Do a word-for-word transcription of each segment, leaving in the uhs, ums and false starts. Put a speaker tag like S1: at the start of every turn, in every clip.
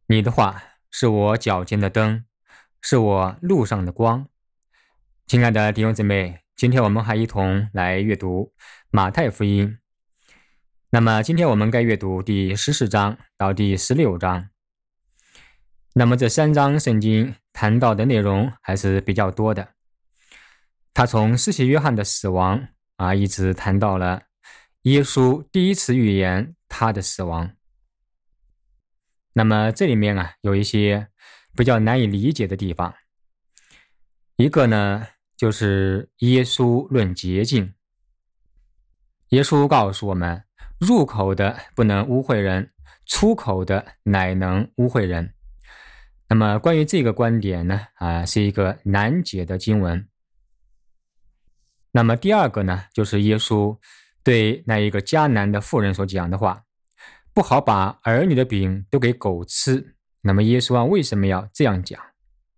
S1: 你的话是我脚前的灯，是我路上的光。亲爱的弟兄姊妹，今天我们还一同来阅读马太福音。那么今天我们该阅读第十四章到第十六章。那么这三章圣经谈到的内容还是比较多的。他从施洗约翰的死亡啊，一直谈到了耶稣第一次预言他的死亡。那么这里面啊有一些比较难以理解的地方。一个呢就是耶稣论洁净。耶稣告诉我们，入口的不能污秽人，出口的乃能污秽人。那么关于这个观点呢啊是一个难解的经文。那么第二个呢就是耶稣对那一个迦南的妇人所讲的话，不好把儿女的饼都给狗吃。那么耶稣啊为什么要这样讲？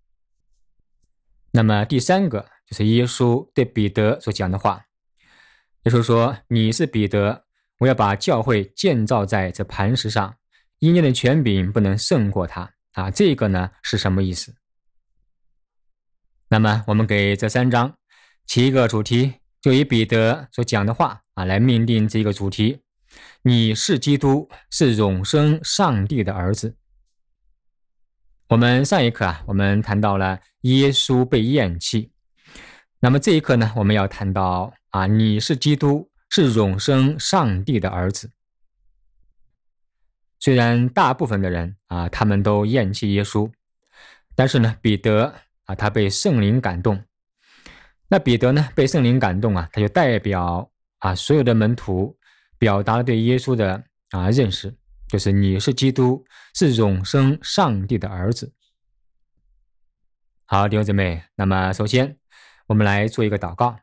S1: 那么第三个就是耶稣对彼得所讲的话。耶稣说，你是彼得，我要把教会建造在这磐石上，阴间的权柄不能胜过他啊。这个呢是什么意思？那么我们给这三章起一个主题，就以彼得所讲的话啊来命定这个主题。你是基督，是永生上帝的儿子。我们上一课啊，我们谈到了耶稣被厌弃。那么这一课呢，我们要谈到啊，你是基督，是永生上帝的儿子。虽然大部分的人啊，他们都厌弃耶稣，但是呢，彼得啊，他被圣灵感动。那彼得呢，被圣灵感动啊，他就代表啊所有的门徒表达了对耶稣的啊认识，就是你是基督，是永生上帝的儿子。好，弟兄姊妹，那么首先我们来做一个祷告。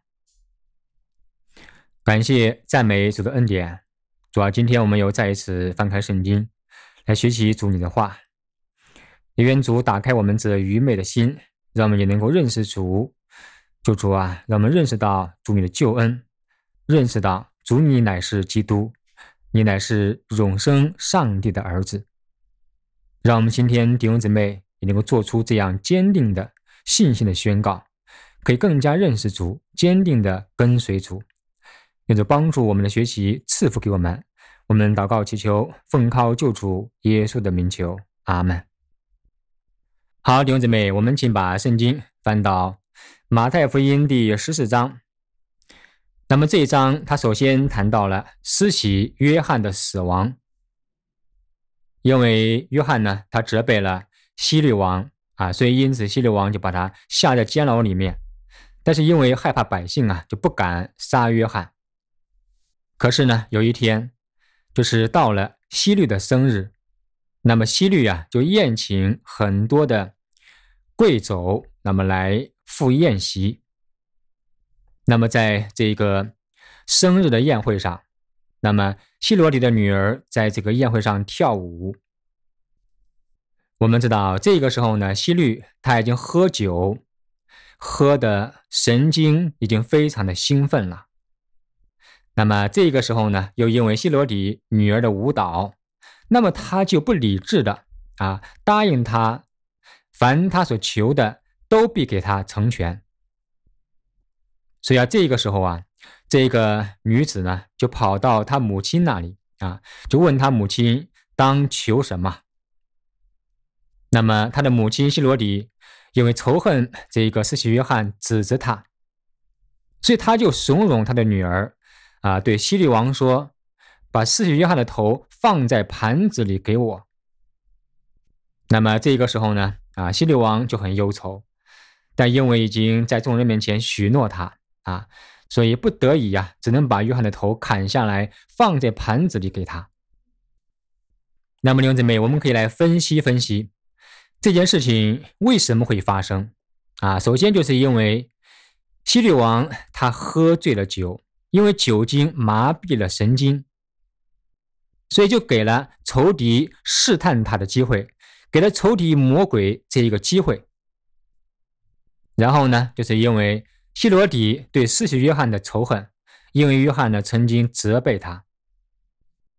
S1: 感谢赞美主的恩典，主啊，今天我们又再一次翻开圣经来学习主你的话，也愿主打开我们这愚昧的心，让我们也能够认识主。求主啊，让我们认识到主你的救恩，认识到主你乃是基督，你乃是永生上帝的儿子。让我们今天弟兄姊妹也能够做出这样坚定的信心的宣告，可以更加认识主，坚定的跟随主。愿主帮助我们的学习，赐福给我们。我们祷告祈求，奉靠救主耶稣的名求，阿们。好，弟兄姊妹，我们请把圣经翻到马太福音第十四章。那么这一章他首先谈到了施洗约翰的死亡。因为约翰呢他责备了希律王啊，所以因此希律王就把他下在监牢里面。但是因为害怕百姓啊，就不敢杀约翰。可是呢有一天就是到了希律的生日，那么希律啊就宴请很多的贵胄，那么来赴宴席。那么在这个生日的宴会上，那么希罗底的女儿在这个宴会上跳舞。我们知道这个时候呢，希律他已经喝酒，喝的神经已经非常的兴奋了。那么这个时候呢，又因为希罗底女儿的舞蹈，那么他就不理智的啊答应他，凡他所求的都必给他成全。所以啊，这个时候啊，这个女子呢就跑到她母亲那里啊，就问她母亲当求什么。那么她的母亲希罗底因为仇恨这个施洗约翰指责他，所以他就怂恿他的女儿啊，对希律王说，把施洗约翰的头放在盘子里给我。那么这个时候呢啊，希律王就很忧愁，但因为已经在众人面前许诺他啊，所以不得已啊，只能把约翰的头砍下来放在盘子里给他。那么弟兄姊妹，我们可以来分析分析这件事情为什么会发生啊？首先就是因为希律王他喝醉了酒，因为酒精麻痹了神经，所以就给了仇敌试探他的机会，给了仇敌魔鬼这一个机会。然后呢，就是因为希罗底对施洗约翰的仇恨，因为约翰呢曾经责备他，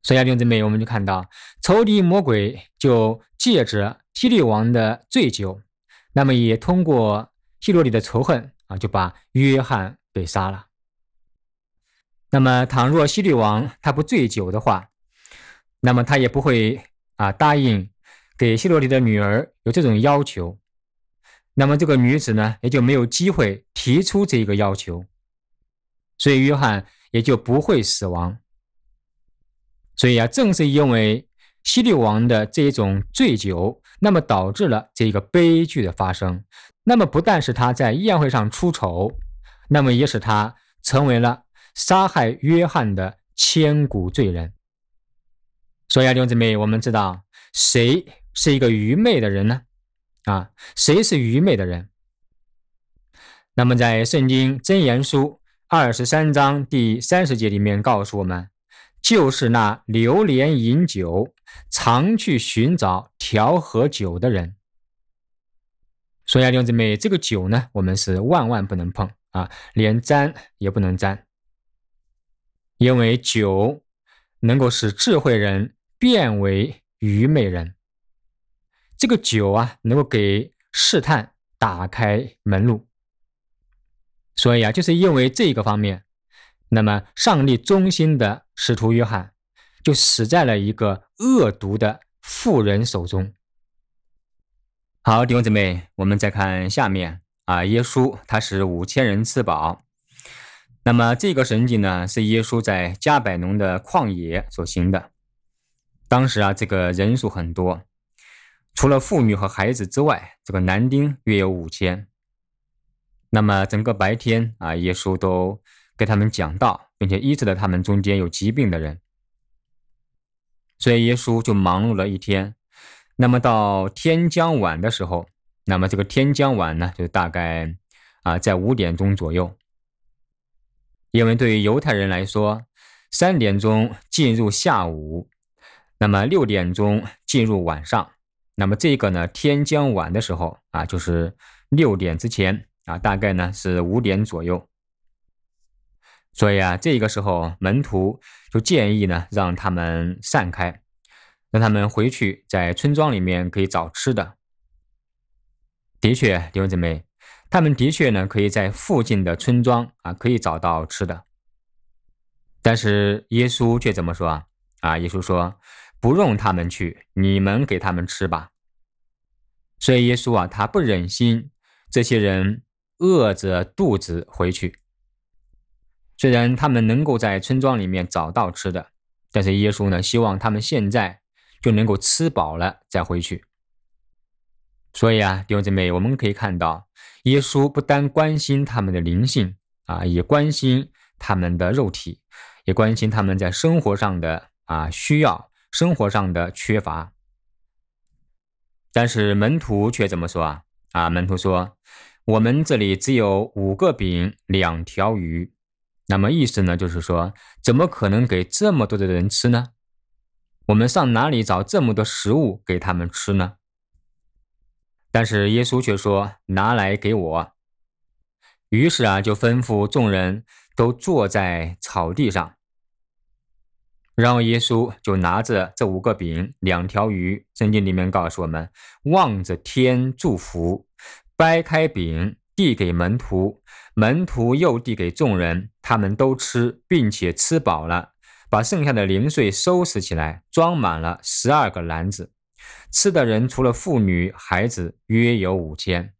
S1: 所以啊，弟兄姊妹，我们就看到仇敌魔鬼就借着希律王的醉酒，那么也通过希罗底的仇恨啊，就把约翰给杀了。那么倘若希律王他不醉酒的话，那么他也不会啊答应给希罗底的女儿有这种要求，那么这个女子呢也就没有机会提出这个要求，所以约翰也就不会死亡。所以啊，正是因为希律王的这种醉酒，那么导致了这个悲剧的发生。那么不但是他在宴会上出丑，那么也使他成为了杀害约翰的千古罪人。所以啊，弟兄姊妹，我们知道谁是一个愚昧的人呢？啊，谁是愚昧的人？那么在圣经箴言书二十三章第三十节里面告诉我们，就是那流连饮酒，常去寻找调和酒的人。所以啊，弟兄姊妹，这个酒呢，我们是万万不能碰啊，连沾也不能沾，因为酒能够使智慧人变为愚昧人。这个酒啊，能够给试探打开门路。所以啊，就是因为这个方面，那么上帝忠心的使徒约翰就死在了一个恶毒的妇人手中。好，弟兄姊妹，我们再看下面啊，耶稣他使五千人吃饱。那么这个神迹呢，是耶稣在加百农的旷野所行的。当时啊，这个人数很多，除了妇女和孩子之外，这个男丁约有五千。那么整个白天啊，耶稣都给他们讲道，并且医治了他们中间有疾病的人。所以耶稣就忙碌了一天。那么到天将晚的时候，那么这个天将晚呢，就大概啊在五点钟左右。因为对于犹太人来说，三点钟进入下午，那么六点钟进入晚上。那么这个呢，天将晚的时候啊，就是六点之前啊，大概呢是五点左右。所以啊，这个时候门徒就建议呢，让他们散开，让他们回去在村庄里面可以找吃的。的确，弟兄姊妹，他们的确呢可以在附近的村庄啊可以找到吃的。但是耶稣却怎么说啊？啊，耶稣说不用他们去，你们给他们吃吧。所以耶稣啊，他不忍心这些人饿着肚子回去。虽然他们能够在村庄里面找到吃的，但是耶稣呢，希望他们现在就能够吃饱了再回去。所以啊，弟兄姊妹，我们可以看到，耶稣不单关心他们的灵性啊，也关心他们的肉体，也关心他们在生活上的啊需要，生活上的缺乏。但是门徒却怎么说啊？啊，门徒说，我们这里只有五个饼，两条鱼。那么意思呢，就是说，怎么可能给这么多的人吃呢？我们上哪里找这么多食物给他们吃呢？但是耶稣却说，拿来给我。于是啊，就吩咐众人都坐在草地上。然后耶稣就拿着这五个饼，两条鱼，圣经里面告诉我们，望着天祝福，掰开饼递给门徒，门徒又递给众人，他们都吃，并且吃饱了，把剩下的零碎收拾起来，装满了十二个篮子。吃的人除了妇女孩子约有五千。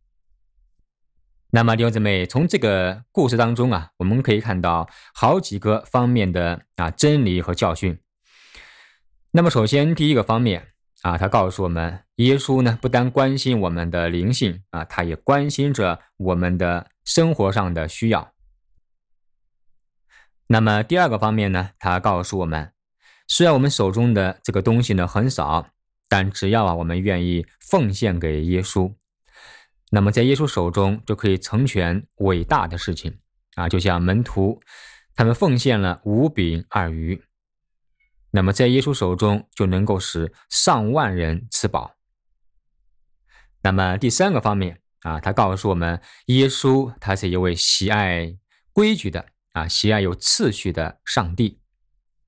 S1: 那么弟兄姊妹，从这个故事当中啊，我们可以看到好几个方面的啊真理和教训。那么首先第一个方面啊，他告诉我们，耶稣呢不单关心我们的灵性啊，他也关心着我们的生活上的需要。那么第二个方面呢，他告诉我们，虽然我们手中的这个东西呢很少，但只要啊我们愿意奉献给耶稣，那么在耶稣手中就可以成全伟大的事情啊，就像门徒他们奉献了五饼二鱼，那么在耶稣手中就能够使上万人吃饱。那么第三个方面啊，他告诉我们，耶稣他是一位喜爱规矩的啊，喜爱有次序的上帝。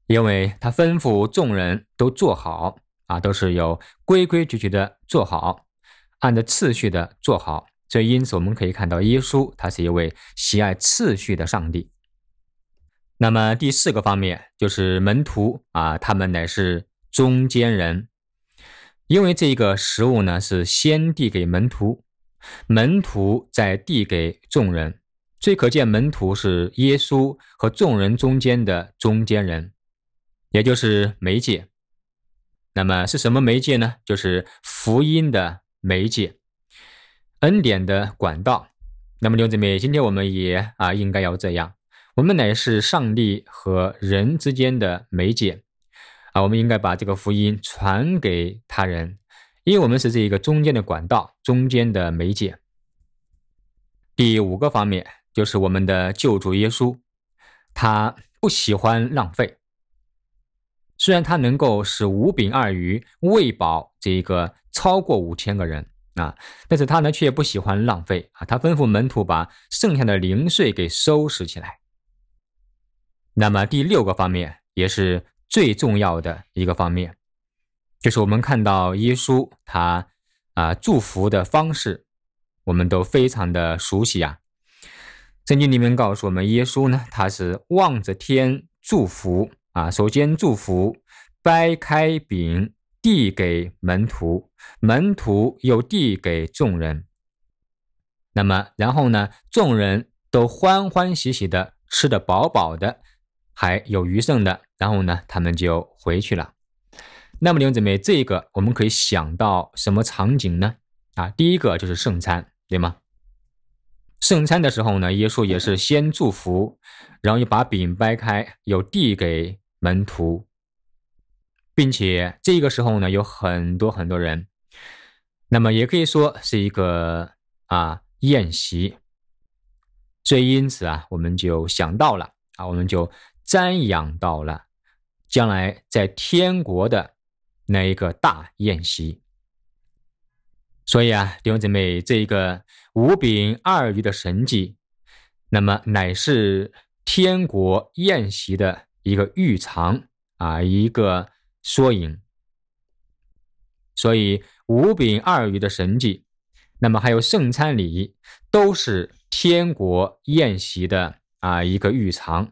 S1: 因为他吩咐众人都做好啊，都是有规规矩矩的做好，按照次序的做好。所以因此我们可以看到耶稣他是一位喜爱次序的上帝。那么第四个方面就是门徒啊，他们乃是中间人，因为这个食物呢是先递给门徒，门徒再递给众人，所以可见门徒是耶稣和众人中间的中间人，也就是媒介。那么是什么媒介呢？就是福音的媒介，恩典的管道。那么弟兄姊妹，今天我们也啊应该要这样，我们乃是上帝和人之间的媒介啊，我们应该把这个福音传给他人，因为我们是这个中间的管道，中间的媒介。第五个方面就是我们的救主耶稣，他不喜欢浪费。虽然他能够使五饼二鱼喂饱这个超过五千个人啊，但是他呢却不喜欢浪费啊，他吩咐门徒把剩下的零碎给收拾起来。那么第六个方面也是最重要的一个方面，就是我们看到耶稣他啊祝福的方式，我们都非常的熟悉啊。圣经里面告诉我们，耶稣呢他是望着天祝福啊，首先祝福，掰开饼递给门徒，门徒又递给众人。那么然后呢，众人都欢欢喜喜的吃得饱饱的，还有余剩的，然后呢他们就回去了。那么弟兄姊妹，这个我们可以想到什么场景呢？啊，第一个就是圣餐，对吗？圣餐的时候呢，耶稣也是先祝福，然后又把饼掰开，又递给门徒，并且这个时候呢有很多很多人，那么也可以说是一个啊宴席。所以因此啊，我们就想到了啊，我们就瞻仰到了将来在天国的那一个大宴席。所以啊，弟兄姊妹，这一个五饼二鱼的神迹，那么乃是天国宴席的一个预尝啊，一个缩影。所以五饼二鱼的神迹，那么还有圣餐礼，都是天国宴席的啊一个预尝。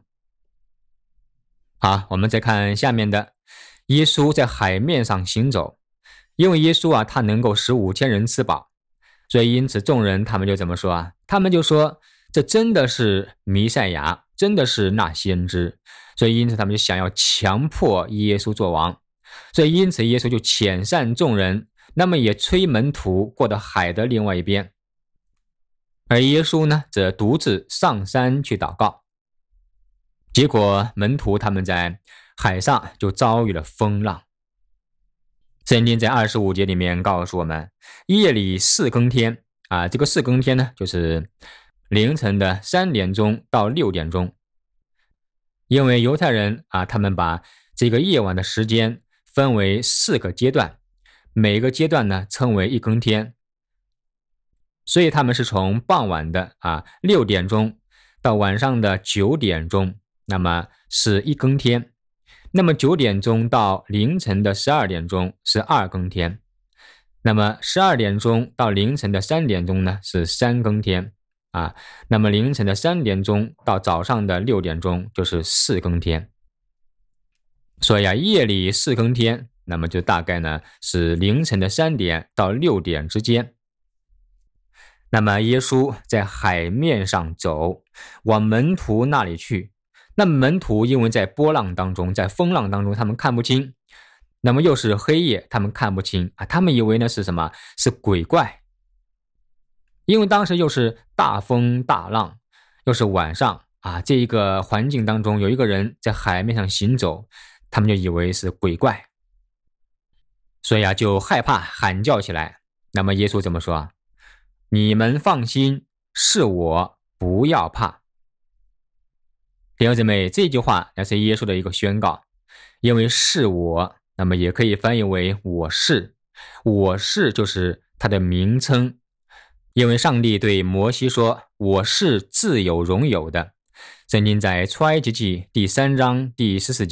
S1: 好，我们再看下面的，耶稣在海面上行走，因为耶稣啊他能够使五千人吃饱，所以因此众人他们就怎么说啊？他们就说这真的是弥赛亚，真的是那先知，所以因此他们就想要强迫耶稣做王。所以因此耶稣就遣散众人，那么也催门徒过到海的另外一边，而耶稣呢则独自上山去祷告。结果门徒他们在海上就遭遇了风浪。圣经在二十五节里面告诉我们，夜里四更天啊，这个四更天呢就是凌晨的三点钟到六点钟，因为犹太人啊他们把这个夜晚的时间分为四个阶段，每个阶段呢称为一更天，所以他们是从傍晚的啊六点钟到晚上的九点钟，那么是一更天。那么九点钟到凌晨的十二点钟是二更天，那么十二点钟到凌晨的三点钟呢是三更天啊，那么凌晨的三点钟到早上的六点钟就是四更天。所以啊，夜里四更天，那么就大概呢是凌晨的三点到六点之间。那么耶稣在海面上走，往门徒那里去。那门徒因为在波浪当中，在风浪当中，他们看不清，那么又是黑夜，他们看不清啊，他们以为呢是什么？是鬼怪。因为当时又是大风大浪，又是晚上啊，这一个环境当中有一个人在海面上行走，他们就以为是鬼怪，所以啊就害怕，喊叫起来。那么耶稣怎么说啊？你们放心，是我，不要怕。弟兄姊妹，这句话乃是耶稣的一个宣告，因为是我，那么也可以翻译为我是，我是就是他的名称。因为上帝对摩西说，我是自有荣有的。圣经在出埃及记第三章第十四节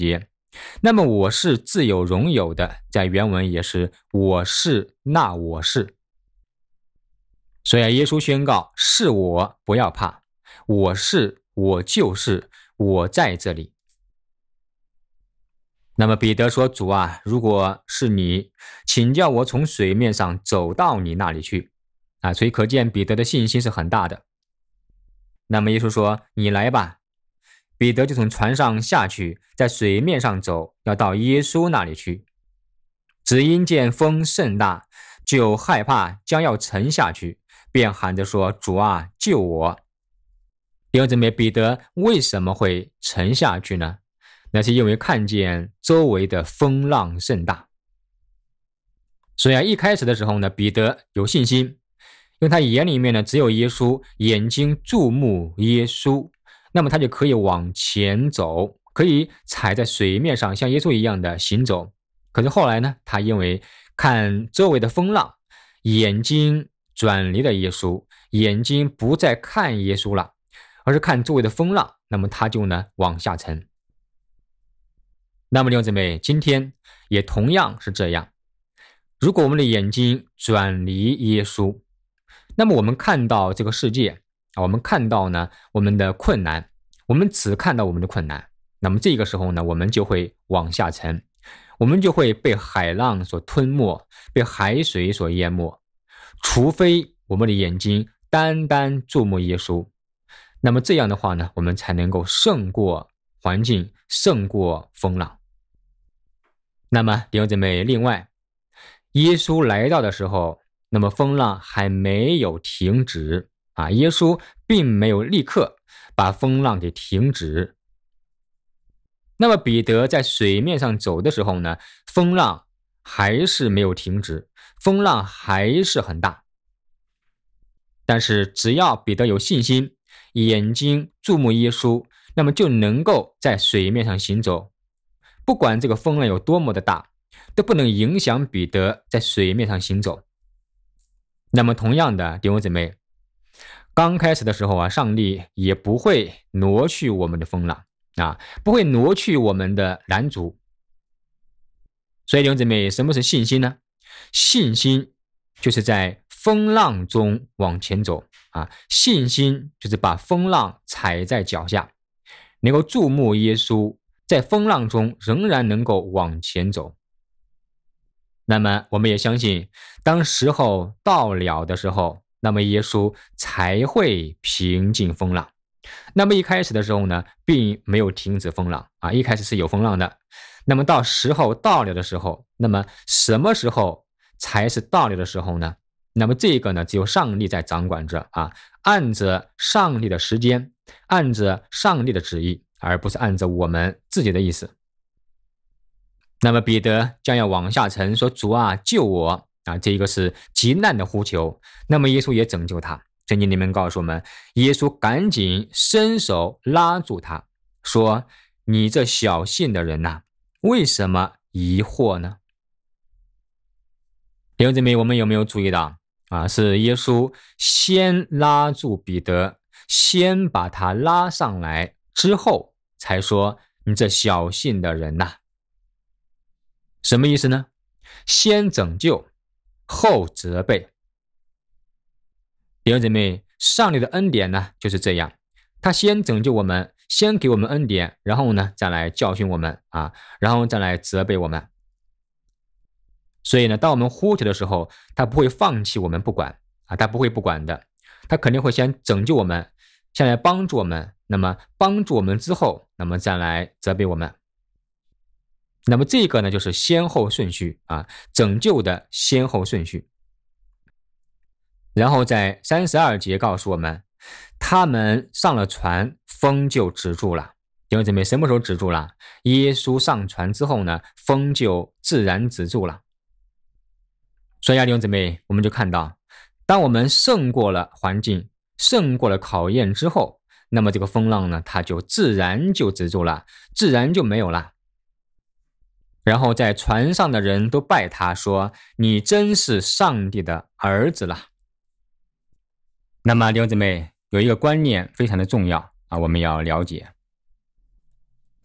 S1: 那么我是自有荣有的，在原文也是我是那我是。所以啊，耶稣宣告，是我，不要怕，我是，我就是，我在这里。那么彼得说，主啊，如果是你，请叫我从水面上走到你那里去啊。所以可见彼得的信心是很大的。那么耶稣说，你来吧。彼得就从船上下去，在水面上走，要到耶稣那里去。只因见风甚大，就害怕将要沉下去，便喊着说，主啊，救我。弟兄姊妹，彼得为什么会沉下去呢？那是因为看见周围的风浪甚大。所以啊，一开始的时候呢，彼得有信心，因为他眼里面呢只有耶稣，眼睛注目耶稣，那么他就可以往前走，可以踩在水面上，像耶稣一样的行走。可是后来呢，他因为看周围的风浪，眼睛转离了耶稣，眼睛不再看耶稣了，而是看周围的风浪，那么他就呢往下沉。那么弟兄姊妹，今天也同样是这样。如果我们的眼睛转离耶稣，那么我们看到这个世界，我们看到呢我们的困难，我们只看到我们的困难，那么这个时候呢，我们就会往下沉，我们就会被海浪所吞没，被海水所淹没。除非我们的眼睛单单注目耶稣，那么这样的话呢，我们才能够胜过环境，胜过风浪。那么弟兄姊妹，另外耶稣来到的时候，那么风浪还没有停止啊，耶稣并没有立刻把风浪给停止。那么彼得在水面上走的时候呢，风浪还是没有停止，风浪还是很大。但是只要彼得有信心，眼睛注目耶稣，那么就能够在水面上行走。不管这个风浪有多么的大，都不能影响彼得在水面上行走。那么同样的，弟兄姊妹，刚开始的时候啊，上帝也不会挪去我们的风浪啊，不会挪去我们的拦阻。所以弟兄姊妹，什么是信心呢？信心就是在风浪中往前走啊，信心就是把风浪踩在脚下，能够注目耶稣，在风浪中仍然能够往前走。那么我们也相信，当时候到了的时候，那么耶稣才会平静风浪。那么一开始的时候呢，并没有停止风浪啊，一开始是有风浪的。那么到时候到了的时候，那么什么时候才是到了的时候呢？那么这个呢，只有上帝在掌管着啊，按着上帝的时间，按着上帝的旨意，而不是按着我们自己的意思。那么彼得将要往下沉，说主啊，救我啊，这一个是极难的呼求。那么耶稣也拯救他。圣经里面告诉我们，耶稣赶紧伸手拉住他，说，你这小信的人啊，为什么疑惑呢？弟兄姊妹，我们有没有注意到啊？是耶稣先拉住彼得，先把他拉上来，之后才说，你这小信的人啊。什么意思呢？先拯救，后责备。弟兄姊妹，上帝的恩典呢就是这样，他先拯救我们，先给我们恩典，然后呢再来教训我们啊，然后再来责备我们。所以呢，当我们呼求的时候，他不会放弃我们不管啊，他不会不管的，他肯定会先拯救我们，先来帮助我们，那么帮助我们之后，那么再来责备我们。那么这个呢，就是先后顺序啊，拯救的先后顺序。然后在三十二节告诉我们，他们上了船，风就止住了。弟兄姊妹，什么时候止住了？耶稣上船之后呢，风就自然止住了。所以啊，弟兄姊妹，我们就看到，当我们胜过了环境，胜过了考验之后，那么这个风浪呢，它就自然就止住了，自然就没有了。然后在船上的人都拜他，说，你真是上帝的儿子了。那么弟兄姊妹，有一个观念非常的重要啊，我们要了解，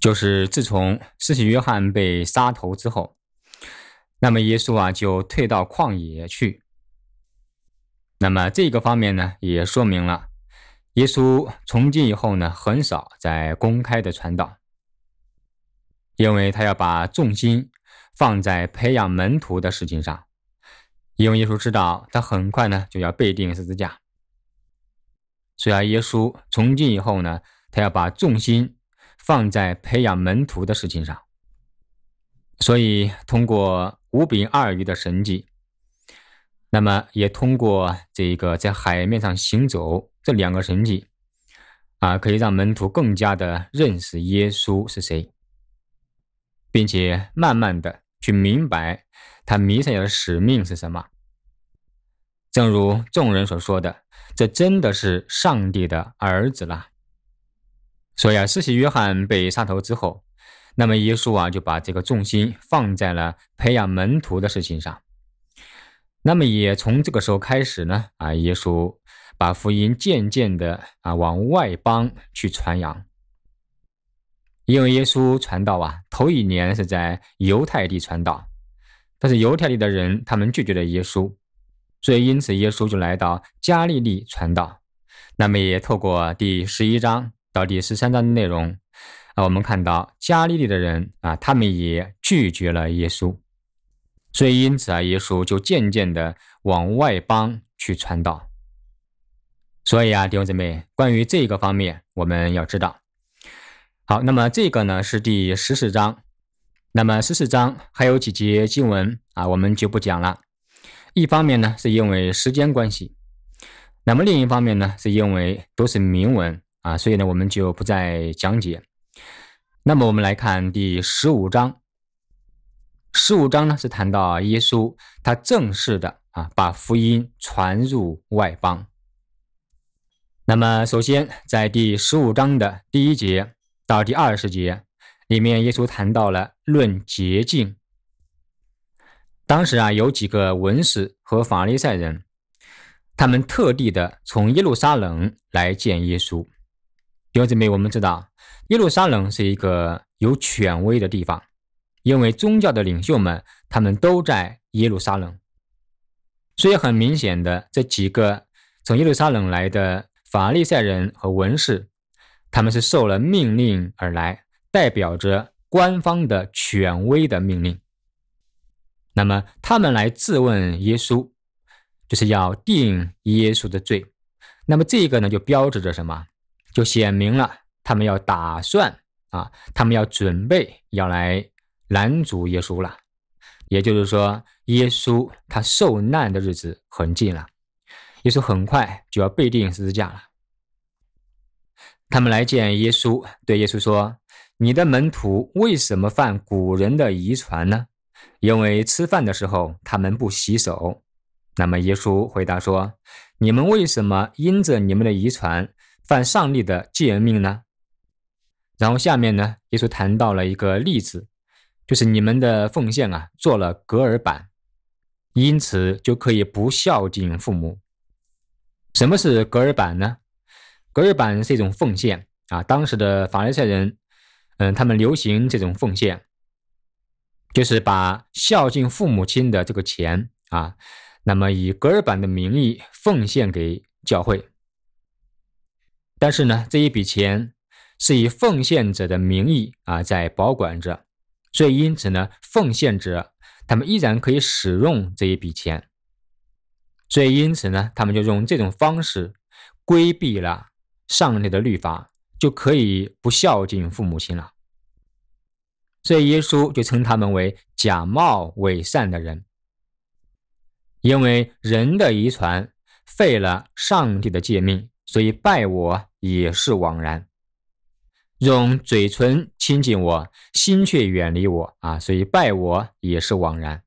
S1: 就是自从施洗约翰被杀头之后，那么耶稣啊就退到旷野去。那么这个方面呢，也说明了耶稣从今以后呢，很少在公开的传道，因为他要把重心放在培养门徒的事情上，因为耶稣知道他很快呢就要被钉十字架，所以啊，耶稣从今以后呢，他要把重心放在培养门徒的事情上。所以通过五饼二鱼的神迹，那么也通过这个在海面上行走这两个神迹啊，可以让门徒更加的认识耶稣是谁，并且慢慢的去明白他弥赛亚的使命是什么。正如众人所说的，这真的是上帝的儿子了。所以啊，施洗约翰被杀头之后，那么耶稣啊就把这个重心放在了培养门徒的事情上。那么也从这个时候开始呢，啊，耶稣把福音渐渐的啊往外邦去传扬。因为耶稣传道啊，头一年是在犹太地传道，但是犹太地的人他们拒绝了耶稣，所以因此耶稣就来到加利利传道。那么也透过第十一章到第十三章的内容啊，我们看到加利利的人啊，他们也拒绝了耶稣，所以因此啊，耶稣就渐渐的往外邦去传道。所以啊，弟兄姊妹，关于这个方面我们要知道。好，那么这个呢是第十四章，那么十四章还有几节经文啊，我们就不讲了。一方面呢是因为时间关系，那么另一方面呢是因为都是铭文啊，所以呢我们就不再讲解。那么我们来看第十五章。十五章呢是谈到耶稣他正式的啊把福音传入外邦。那么首先在第十五章的第一节到第二十节里面，耶稣谈到了论洁净。当时啊有几个文士和法利赛人，他们特地的从耶路撒冷来见耶稣。弟兄姊妹，我们知道耶路撒冷是一个有权威的地方，因为宗教的领袖们他们都在耶路撒冷，所以很明显的，这几个从耶路撒冷来的法利赛人和文士，他们是受了命令而来，代表着官方的权威的命令。那么他们来质问耶稣，就是要定耶稣的罪。那么这个呢就标志着什么？就显明了他们要打算啊，他们要准备要来拦阻耶稣了。也就是说，耶稣他受难的日子很近了，耶稣很快就要被钉十字架了。他们来见耶稣，对耶稣说，你的门徒为什么犯古人的遗传呢？因为吃饭的时候他们不洗手。那么耶稣回答说，你们为什么因着你们的遗传犯上帝的诫命呢？然后下面呢，耶稣谈到了一个例子，就是你们的奉献啊做了隔耳板，因此就可以不孝敬父母。什么是隔耳板呢？隔耳板是一种奉献啊，当时的法利赛人嗯，他们流行这种奉献，就是把孝敬父母亲的这个钱啊，那么以隔耳板的名义奉献给教会。但是呢，这一笔钱是以奉献者的名义啊在保管着，所以因此呢，奉献者他们依然可以使用这一笔钱，所以因此呢，他们就用这种方式规避了上帝的律法，就可以不孝敬父母亲了。所以耶稣就称他们为假冒伪善的人，因为人的遗传废了上帝的诫命，所以拜我也是枉然。用嘴唇亲近我，心却远离我啊，所以拜我也是枉然。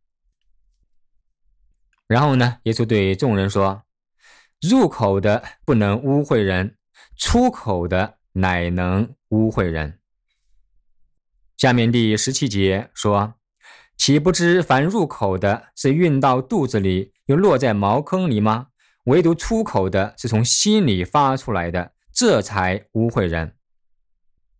S1: 然后呢，耶稣对众人说，入口的不能污秽人，出口的乃能污秽人。下面第十七节说，岂不知凡入口的是运到肚子里，又落在茅坑里吗？唯独出口的是从心里发出来的，这才污秽人。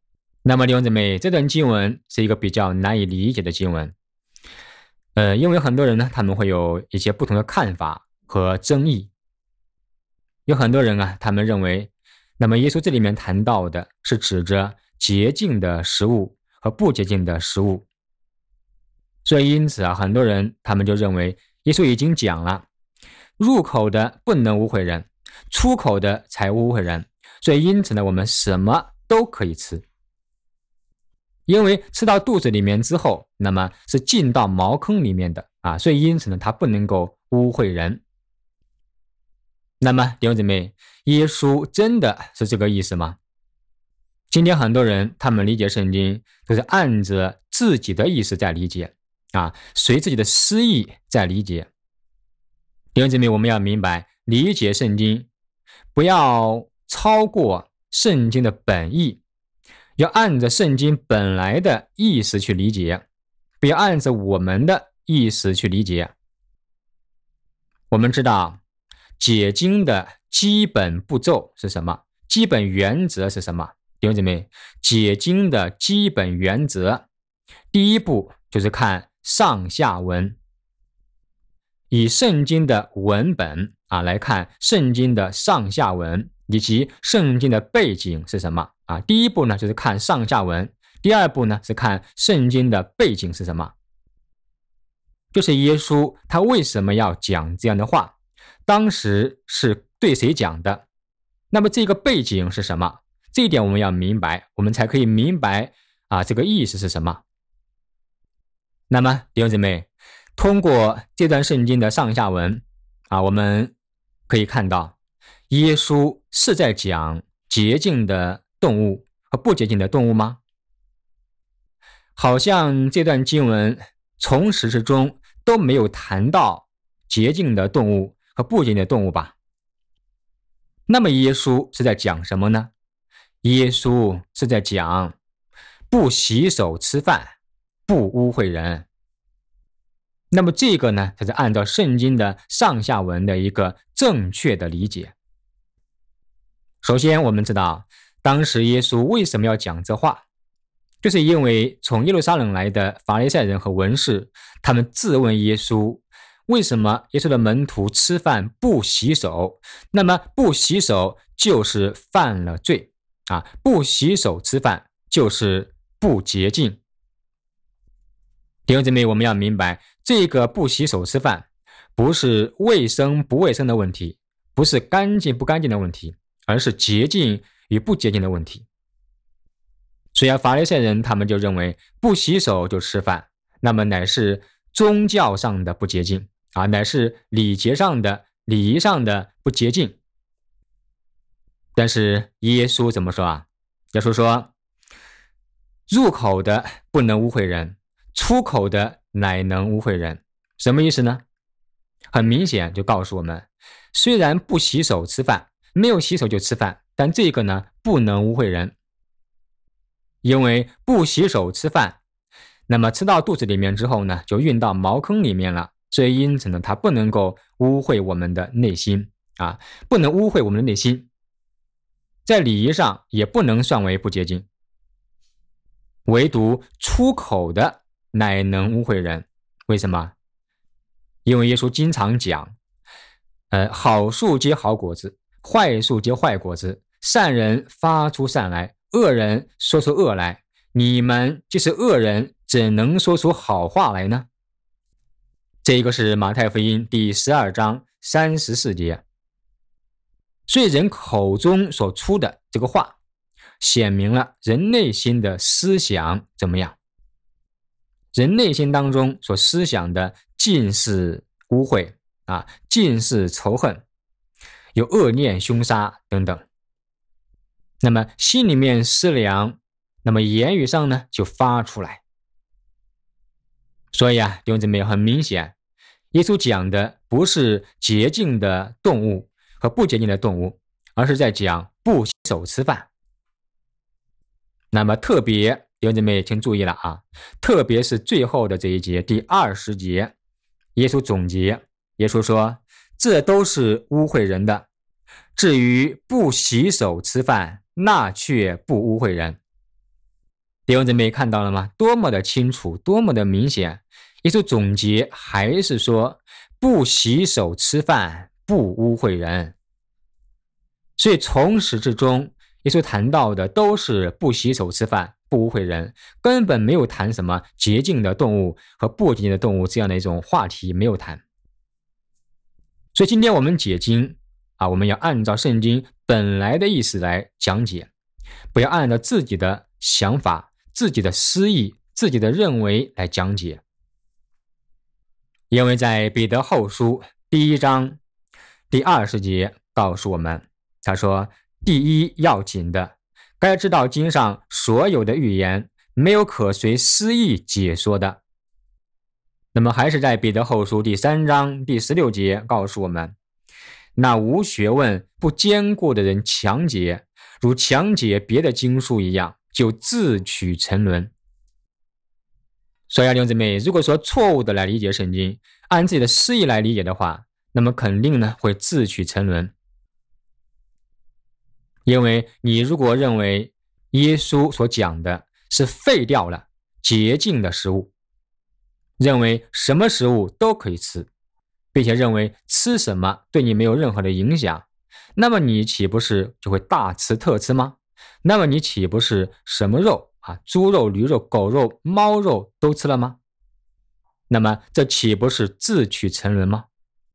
S1: 那么弟兄姊妹，这段经文是一个比较难以理解的经文，呃，因为很多人呢，他们会有一些不同的看法和争议。有很多人啊，他们认为，那么耶稣这里面谈到的是指着洁净的食物和不洁净的食物，所以因此啊，很多人他们就认为耶稣已经讲了，入口的不能污秽人，出口的才污秽人，所以因此呢，我们什么都可以吃。因为吃到肚子里面之后，那么是进到茅坑里面的啊，所以因此呢，它不能够污秽人。那么弟兄姊妹，耶稣真的是这个意思吗？今天很多人他们理解圣经都是按着自己的意思在理解啊，随自己的私意在理解。弟兄姊妹，我们要明白，理解圣经不要超过圣经的本意，要按着圣经本来的意思去理解，不要按着我们的意思去理解。我们知道解经的基本步骤是什么？基本原则是什么？弟兄姊妹，解经的基本原则，第一步就是看上下文，以圣经的文本啊来看圣经的上下文以及圣经的背景是什么啊？第一步呢就是看上下文，第二步呢是看圣经的背景是什么？就是耶稣他为什么要讲这样的话？当时是对谁讲的？那么这个背景是什么？这一点我们要明白，我们才可以明白啊这个意思是什么。那么弟兄姊妹，通过这段圣经的上下文啊，我们可以看到耶稣是在讲洁净的动物和不洁净的动物吗？好像这段经文从始至终都没有谈到洁净的动物和不洁净的动物吧？那么耶稣是在讲什么呢？耶稣是在讲不洗手吃饭，不污秽人。那么这个呢，才是按照圣经的上下文的一个正确的理解。首先我们知道，当时耶稣为什么要讲这话，就是因为从耶路撒冷来的法利赛人和文士，他们质问耶稣，为什么耶稣的门徒吃饭不洗手？那么不洗手就是犯了罪啊！不洗手吃饭就是不洁净。弟兄姊妹，我们要明白，这个不洗手吃饭不是卫生不卫生的问题，不是干净不干净的问题，而是洁净与不洁净的问题。所以法利赛人他们就认为不洗手就吃饭，那么乃是宗教上的不洁净啊，乃是礼节上的礼仪上的不洁净。但是耶稣怎么说啊？耶稣说，入口的不能污秽人，出口的乃能污秽人。什么意思呢？很明显就告诉我们，虽然不洗手吃饭，没有洗手就吃饭，但这个呢不能污秽人。因为不洗手吃饭，那么吃到肚子里面之后呢，就运到茅坑里面了，所以因此呢，它不能够污秽我们的内心啊，不能污秽我们的内心，在礼仪上也不能算为不洁净。唯独出口的乃能污秽人。为什么？因为耶稣经常讲，呃，好树结好果子，坏树结坏果子，善人发出善来，恶人说出恶来，你们既是恶人，怎能说出好话来呢？这个是马太福音第十二章三十四节。所以人口中所出的这个话，显明了人内心的思想怎么样。人内心当中所思想的尽是污秽啊，尽是仇恨，有恶念、凶杀等等。那么心里面思量，那么言语上呢就发出来。所以啊，弟兄姊妹，很明显，耶稣讲的不是洁净的动物和不洁净的动物，而是在讲不洗手吃饭。那么特别弟兄姊妹请注意了啊，特别是最后的这一节第二十节，耶稣总结，耶稣说，这都是污秽人的，至于不洗手吃饭，那却不污秽人。 弟兄姊妹看到了吗？多么的清楚，多么的明显。耶稣总结还是说，不洗手吃饭，不污秽人。所以从始至终，耶稣谈到的都是不洗手吃饭，不污秽人，根本没有谈什么洁净的动物和不洁净的动物这样的一种话题，没有谈。所以今天我们解经啊，我们要按照圣经本来的意思来讲解，不要按照自己的想法、自己的私意、自己的认为来讲解。因为在彼得后书第一章第二十节告诉我们，他说，第一要紧的，该知道经上所有的预言没有可随私意解说的。那么还是在彼得后书第三章第十六节告诉我们，那无学问不坚固的人强解，如强解别的经书一样，就自取沉沦。所以弟兄姊妹，如果说错误的来理解圣经，按自己的私意来理解的话，那么肯定呢会自取沉沦。因为你如果认为耶稣所讲的是废掉了洁净的食物，认为什么食物都可以吃，并且认为吃什么对你没有任何的影响，那么你岂不是就会大吃特吃吗？那么你岂不是什么肉啊，猪肉、驴肉、狗肉、猫肉都吃了吗？那么这岂不是自取沉沦吗？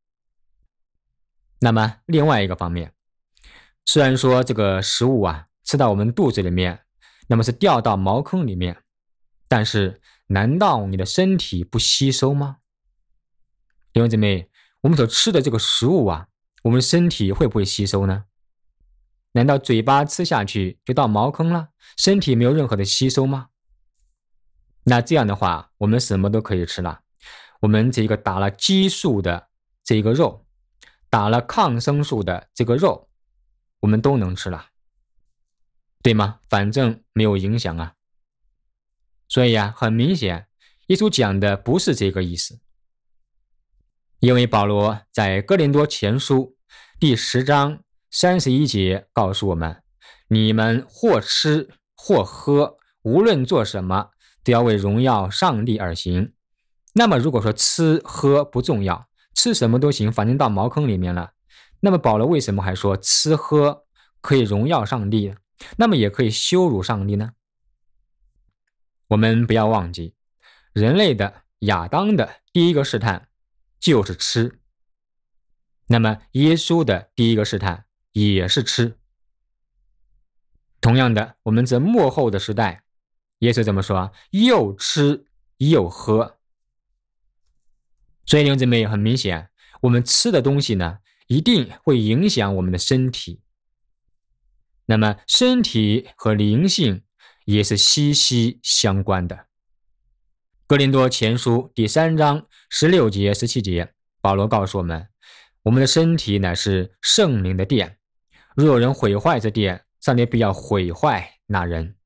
S1: 那么另外一个方面，虽然说这个食物啊吃到我们肚子里面，那么是掉到茅坑里面，但是难道你的身体不吸收吗？弟兄姊妹，我们所吃的这个食物啊，我们身体会不会吸收呢？难道嘴巴吃下去就到茅坑了，身体没有任何的吸收吗？那这样的话，我们什么都可以吃了。我们这个打了激素的这个肉，打了抗生素的这个肉，我们都能吃了，对吗？反正没有影响啊。所以啊，很明显，耶稣讲的不是这个意思。因为保罗在哥林多前书第十章三十一节告诉我们，你们或吃或喝，无论做什么，都要为荣耀上帝而行。那么如果说吃喝不重要，吃什么都行，反正到茅坑里面了，那么保罗为什么还说吃喝可以荣耀上帝呢？那么也可以羞辱上帝呢？我们不要忘记，人类的亚当的第一个试探就是吃，那么耶稣的第一个试探也是吃。同样的，我们这末后的时代，耶稣怎么说？又吃又喝。所以弟兄姊妹，很明显，我们吃的东西呢，一定会影响我们的身体。那么身体和灵性也是息息相关的。哥林多前书第三章十六节十七节，保罗告诉我们，我们的身体乃是圣灵的殿，若有人毁坏这殿，上帝必要毁坏那人。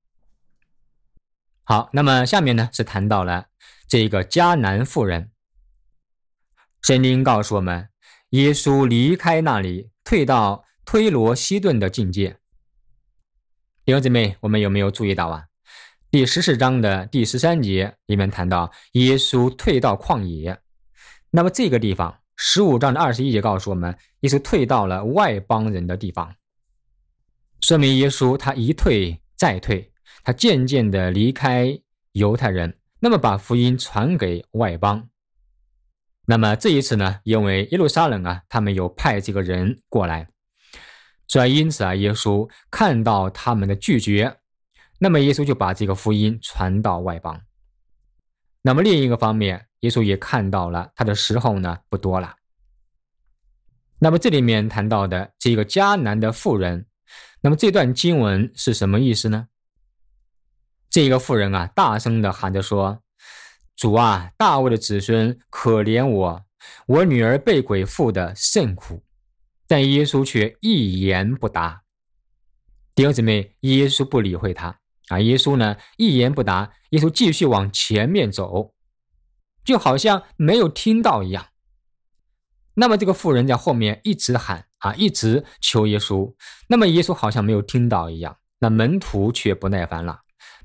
S1: 好，那么下面呢是谈到了这个迦南妇人。圣经告诉我们，耶稣离开那里，退到推罗西顿的境界。弟兄姊妹，我们有没有注意到啊？第十四章的第十三节里面谈到耶稣退到旷野，那么这个地方十五章的二十一节告诉我们，耶稣退到了外邦人的地方，说明耶稣他一退再退，他渐渐的离开犹太人，那么把福音传给外邦。那么这一次呢，因为耶路撒冷啊，他们有派这个人过来，所以因此啊，耶稣看到他们的拒绝，那么耶稣就把这个福音传到外邦。那么另一个方面，耶稣也看到了他的时候呢不多了。那么这里面谈到的这个迦南的妇人，那么这段经文是什么意思呢？这个妇人啊，大声的喊着说，主啊，大卫的子孙，可怜我，我女儿被鬼附的甚苦。但耶稣却一言不答。弟兄姊妹，耶稣不理会他啊，耶稣呢一言不答，耶稣继续往前面走，就好像没有听到一样。那么这个妇人在后面一直喊啊，一直求耶稣，那么耶稣好像没有听到一样。那门徒却不耐烦了，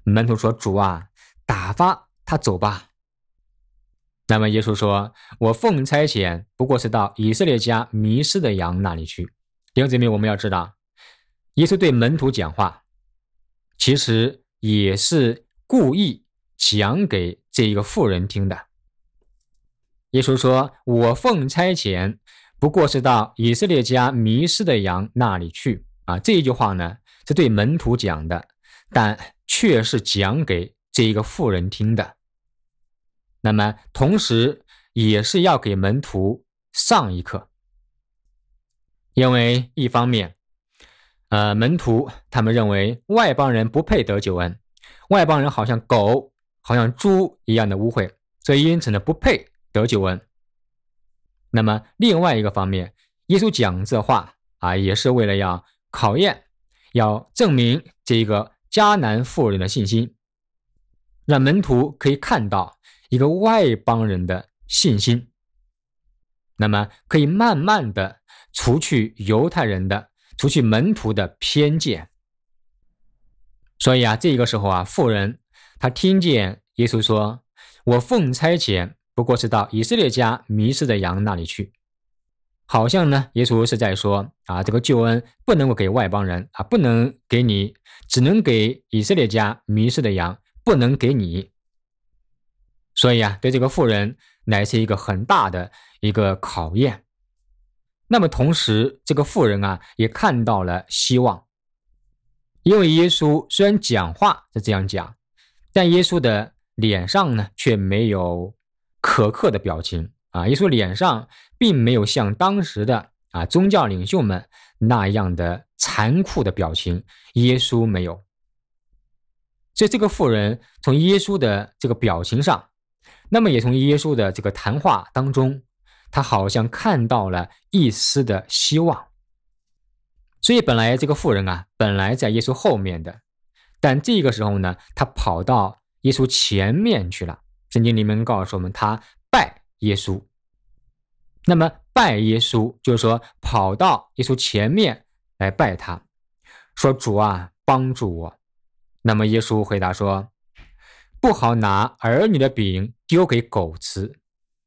S1: 门徒说：主啊，打发他走吧。那么耶稣说：我奉差遣，不过是到以色列家迷失的羊那里去。弟兄姊妹，我们要知道，耶稣对门徒讲话，其实也是故意讲给这一个妇人听的。耶稣说：我奉差遣，不过是到以色列家迷失的羊那里去。啊，这一句话呢，是对门徒讲的，但却是讲给这一个妇人听的。那么同时也是要给门徒上一课。因为一方面呃，门徒他们认为外邦人不配得救恩，外邦人好像狗好像猪一样的污秽，所以因此呢不配得救恩。那么另外一个方面，耶稣讲这话啊，也是为了要考验，要证明这个迦南妇人的信心，让门徒可以看到一个外邦人的信心，那么可以慢慢的除去犹太人的除去门徒的偏见。所以啊，这个时候啊，妇人他听见耶稣说：我奉差遣，不过是到以色列家迷失的羊那里去。好像呢，耶稣是在说啊，这个救恩不能够给外邦人啊，不能给你，只能给以色列家迷失的羊，不能给你。所以啊，对这个妇人乃是一个很大的一个考验。那么同时，这个妇人啊，也看到了希望。因为耶稣虽然讲话是这样讲，但耶稣的脸上呢，却没有苛刻的表情啊。耶稣脸上并没有像当时的啊宗教领袖们那样的残酷的表情，耶稣没有。所以这个妇人从耶稣的这个表情上，那么也从耶稣的这个谈话当中，他好像看到了一丝的希望。所以本来这个妇人啊，本来在耶稣后面的，但这个时候呢，他跑到耶稣前面去了。圣经里面告诉我们，他拜耶稣。那么拜耶稣就是说跑到耶稣前面来拜他，说主啊，帮助我。那么耶稣回答说：不好拿儿女的饼丢给狗吃。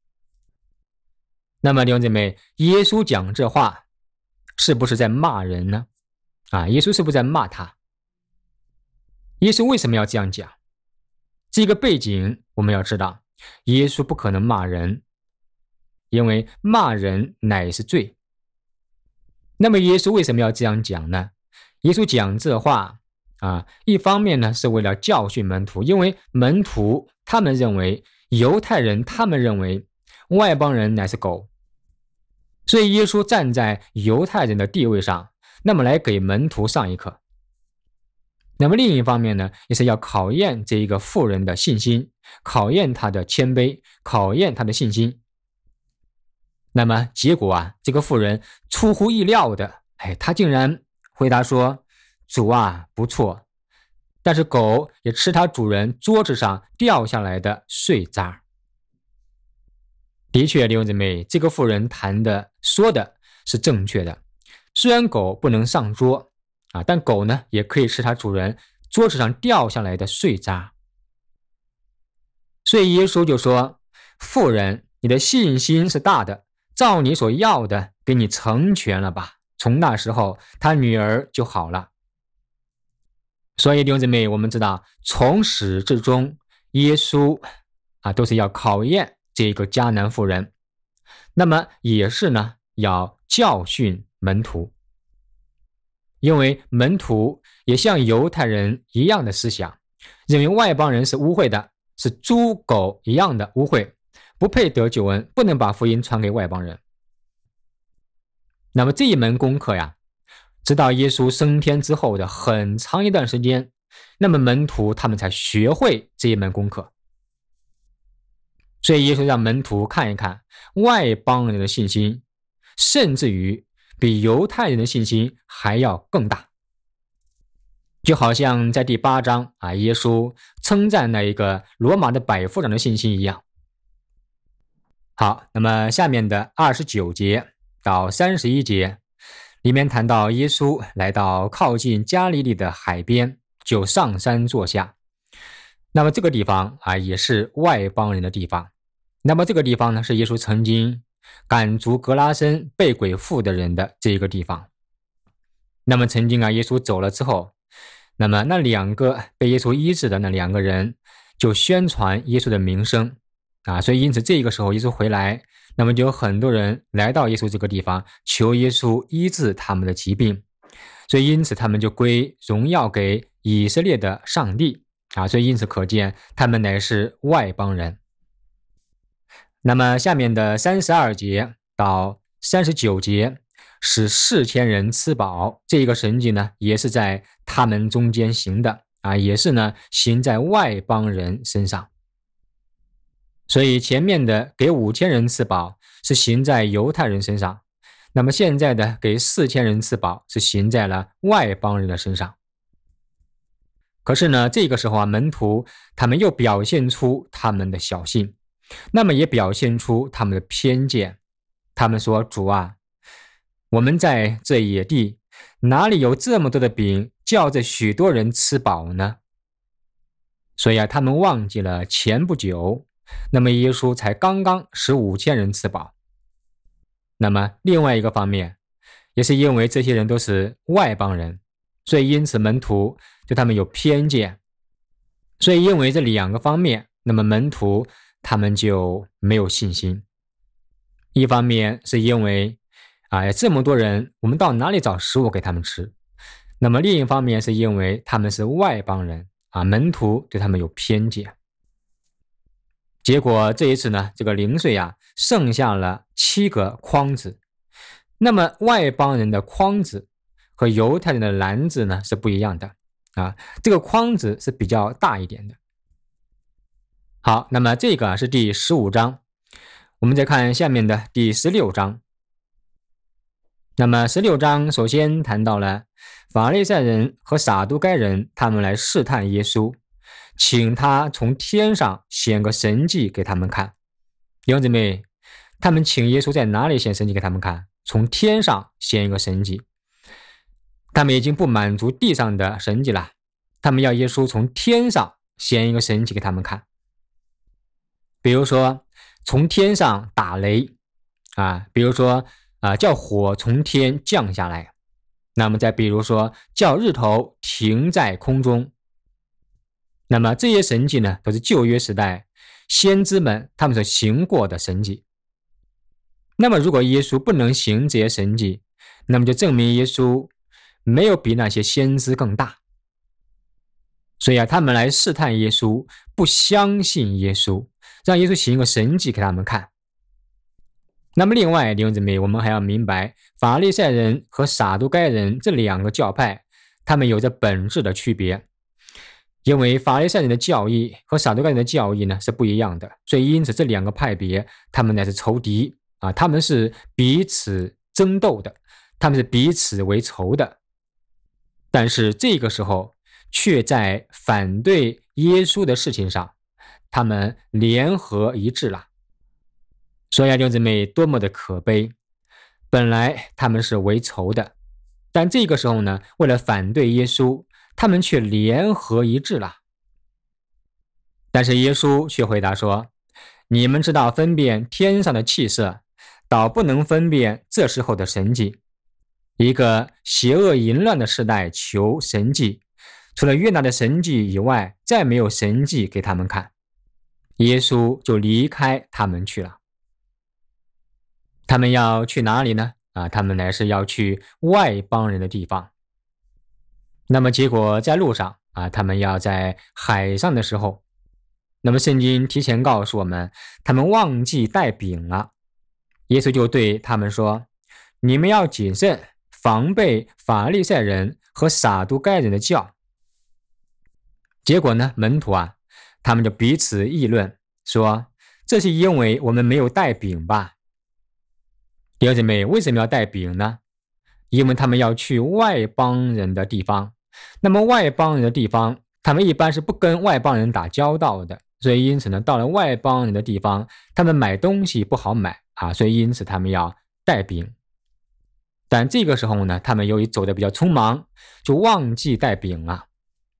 S1: 那么弟兄姐妹，耶稣讲这话是不是在骂人呢？啊，耶稣是不是在骂他？耶稣为什么要这样讲？这个背景我们要知道，耶稣不可能骂人，因为骂人乃是罪。那么耶稣为什么要这样讲呢？耶稣讲这话啊，一方面呢是为了教训门徒，因为门徒他们认为，犹太人他们认为外邦人乃是狗，所以耶稣站在犹太人的地位上，那么来给门徒上一课。那么另一方面呢，也是要考验这一个妇人的信心，考验她的谦卑，考验她的信心。那么结果啊，这个妇人出乎意料的，哎，她竟然回答说：主啊，不错，但是狗也吃它主人桌子上掉下来的碎渣。的确，弟兄姊妹，这个妇人谈的说的是正确的。虽然狗不能上桌啊，但狗呢也可以吃它主人桌子上掉下来的碎渣。所以耶稣就说：妇人，你的信心是大的，照你所要的给你成全了吧。从那时候他女儿就好了。所以弟兄姊妹，我们知道从始至终耶稣啊都是要考验这个迦南妇人，那么也是呢要教训门徒。因为门徒也像犹太人一样的思想，认为外邦人是污秽的，是猪狗一样的污秽，不配得救恩，不能把福音传给外邦人。那么这一门功课呀，直到耶稣升天之后的很长一段时间，那么门徒他们才学会这一门功课。所以耶稣让门徒看一看外邦人的信心，甚至于比犹太人的信心还要更大。就好像在第八章啊，耶稣称赞那一个罗马的百夫长的信心一样。好，那么下面的二十九节到三十一节里面谈到耶稣来到靠近加利利的海边，就上山坐下， 那么这个地方啊，也是外邦人的地方。那么这个地方呢，是耶稣曾经赶逐格拉森被鬼附的人的这一个地方。那么曾经啊，耶稣走了之后，那么那两个被耶稣医治的那两个人就宣传耶稣的名声啊，所以因此这个时候耶稣回来，那么就有很多人来到耶稣这个地方，求耶稣医治他们的疾病，所以因此他们就归荣耀给以色列的上帝啊，所以因此可见他们乃是外邦人。那么下面的三十二节到三十九节，使四千人吃饱，这个神迹呢，也是在他们中间行的啊，也是呢行在外邦人身上。所以前面的给五千人吃饱是行在犹太人身上，那么现在的给四千人吃饱是行在了外邦人的身上。可是呢，这个时候啊，门徒他们又表现出他们的小信，那么也表现出他们的偏见。他们说：主啊，我们在这野地哪里有这么多的饼叫这许多人吃饱呢？所以啊，他们忘记了前不久，那么耶稣才刚刚使五千人吃饱。那么另外一个方面，也是因为这些人都是外邦人，所以因此门徒对他们有偏见。所以因为这两个方面，那么门徒他们就没有信心。一方面是因为啊，这么多人，我们到哪里找食物给他们吃？那么另一方面是因为他们是外邦人啊，门徒对他们有偏见。结果这一次呢，这个零碎啊，剩下了七个筐子。那么外邦人的筐子和犹太人的篮子呢是不一样的啊，这个筐子是比较大一点的。好，那么这个是第十五章，我们再看下面的第十六章。那么十六章首先谈到了法利赛人和撒都该人，他们来试探耶稣，请他从天上显个神迹给他们看。弟兄姊妹，他们请耶稣在哪里显神迹给他们看？从天上显一个神迹。他们已经不满足地上的神迹了，他们要耶稣从天上显一个神迹给他们看。比如说从天上打雷啊，比如说啊叫火从天降下来，那么再比如说叫日头停在空中。那么这些神迹呢，都是旧约时代先知们他们所行过的神迹。那么如果耶稣不能行这些神迹，那么就证明耶稣没有比那些先知更大。所以啊，他们来试探耶稣，不相信耶稣，让耶稣行一个神迹给他们看。那么另外弟兄姊妹，我们还要明白法利赛人和撒都该人这两个教派，他们有着本质的区别。因为法利赛人的教义和撒都该人的教义呢是不一样的，所以因此这两个派别他们乃是仇敌啊，他们是彼此争斗的，他们是彼此为仇的。但是这个时候却在反对耶稣的事情上，他们联合一致了。所以弟兄姊妹，多么的可悲，本来他们是为仇的，但这个时候呢，为了反对耶稣，他们却联合一致了。但是耶稣却回答说，你们知道分辨天上的气色，倒不能分辨这时候的神迹。一个邪恶淫乱的时代求神迹，除了约拿的神迹以外，再没有神迹给他们看。耶稣就离开他们去了。他们要去哪里呢？啊，他们乃是要去外邦人的地方。那么结果在路上啊，他们要在海上的时候，那么圣经提前告诉我们，他们忘记带饼了。耶稣就对他们说，你们要谨慎，防备法利赛人和撒都该人的教。结果呢，门徒啊，他们就彼此议论说，这是因为我们没有带饼吧？弟兄姊妹，为什么要带饼呢？因为他们要去外邦人的地方，那么外邦人的地方，他们一般是不跟外邦人打交道的，所以因此呢，到了外邦人的地方，他们买东西不好买啊，所以因此他们要带饼。但这个时候呢，他们由于走得比较匆忙，就忘记带饼了。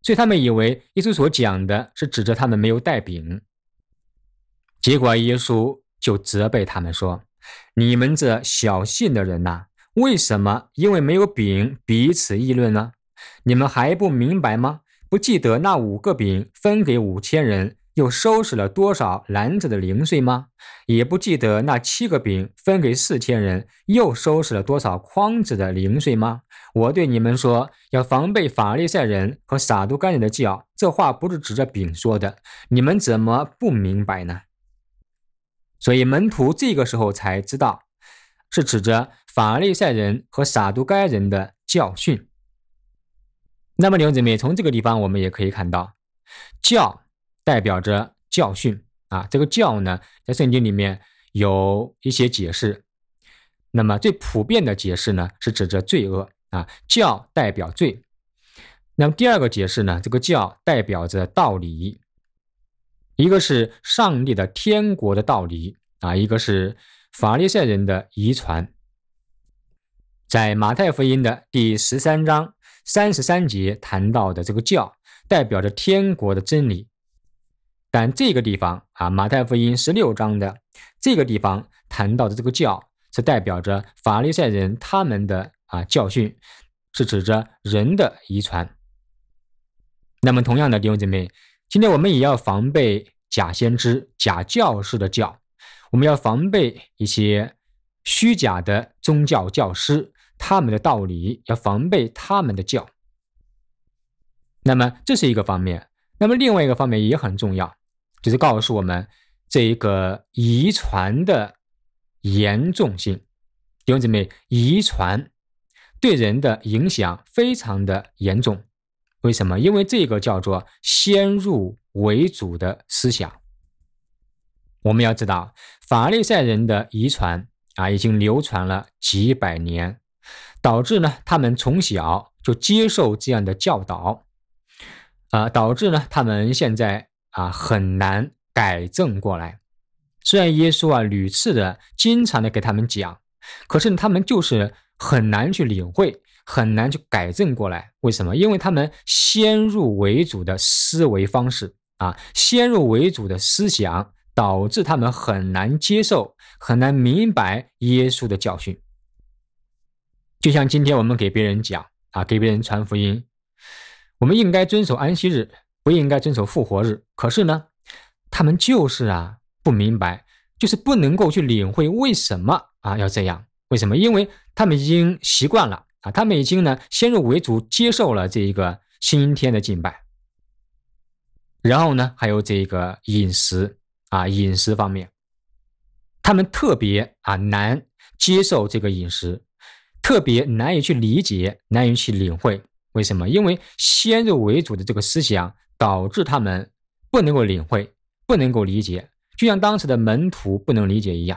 S1: 所以他们以为耶稣所讲的是指着他们没有带饼。结果耶稣就责备他们说，你们这小信的人呐、啊，为什么因为没有饼彼此议论呢？你们还不明白吗？不记得那五个饼分给五千人，又收拾了多少篮子的零碎吗？也不记得那七个饼分给四千人，又收拾了多少筐子的零碎吗？我对你们说，要防备法利赛人和撒都该人的教，这话不是指着饼说的，你们怎么不明白呢？所以门徒这个时候才知道，是指着法利赛人和撒都该人的教训。那么弟兄姊妹，从这个地方我们也可以看到，教代表着教训啊。这个教呢，在圣经里面有一些解释。那么最普遍的解释呢，是指着罪恶啊，教代表罪。那么第二个解释呢，这个教代表着道理，一个是上帝的天国的道理啊，一个是法利赛人的遗传。在马太福音的第十三章三十三节谈到的这个教，代表着天国的真理。但这个地方啊，马太福音十六章的这个地方谈到的这个教，是代表着法利赛人他们的啊教训，是指着人的遗传。那么同样的弟兄姊妹，今天我们也要防备假先知、假教师的教，我们要防备一些虚假的宗教教师，他们的道理，要防备他们的教。那么这是一个方面，那么另外一个方面也很重要，就是告诉我们这一个遗传的严重性。弟兄姊妹，遗传对人的影响非常的严重。为什么？因为这个叫做先入为主的思想。我们要知道，法利赛人的遗传啊，已经流传了几百年，导致呢，他们从小就接受这样的教导，啊，导致呢，他们现在啊很难改正过来。虽然耶稣啊屡次的、经常的给他们讲，可是他们就是很难去领会，很难去改正过来。为什么？因为他们先入为主的思维方式啊，先入为主的思想，导致他们很难接受，很难明白耶稣的教训。就像今天我们给别人讲啊，给别人传福音，我们应该遵守安息日，不应该遵守复活日。可是呢，他们就是啊不明白，就是不能够去领会为什么啊要这样。为什么？因为他们已经习惯了啊，他们已经呢先入为主接受了这一个新天的敬拜。然后呢，还有这个饮食啊，饮食方面，他们特别啊难接受这个饮食，特别难以去理解，难以去领会。为什么？因为先入为主的这个思想导致他们不能够领会，不能够理解，就像当时的门徒不能理解一样。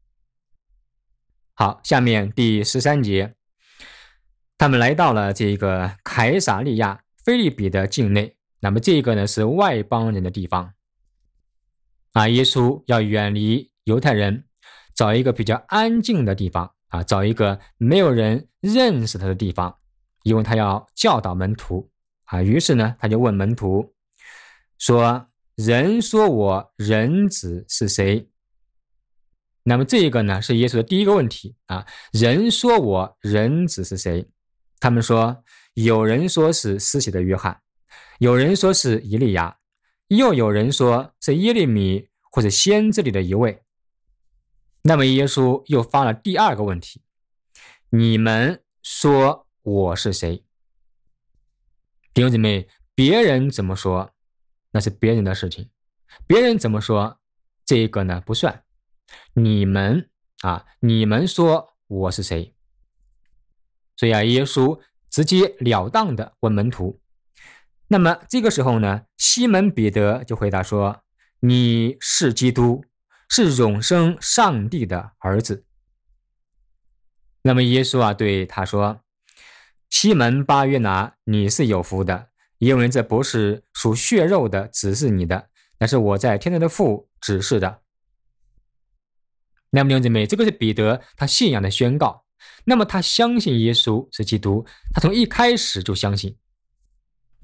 S1: 好，下面第十三节，他们来到了这个凯撒利亚腓立比的境内，那么这个呢是外邦人的地方啊，耶稣要远离犹太人，找一个比较安静的地方啊，找一个没有人认识他的地方，因为他要教导门徒啊。于是呢，他就问门徒说：“人说我人子是谁？”那么这个呢是耶稣的第一个问题啊，人说我人子是谁？他们说，有人说是施洗的约翰，有人说是以利亚，又有人说是耶利米或者先知里的一位。那么耶稣又发了第二个问题，你们说我是谁？弟兄姊妹，别人怎么说那是别人的事情，别人怎么说这个呢不算，你们啊，你们说我是谁？所以啊，耶稣直截了当的问门徒。那么这个时候呢，西门彼得就回答说：“你是基督，是永生上帝的儿子。”那么耶稣啊对他说：“西门巴约拿，你是有福的，因为这不是属血肉的指示你的，那是我在天上的父指示的。”那么弟兄姊妹，这个是彼得他信仰的宣告。那么他相信耶稣是基督，他从一开始就相信。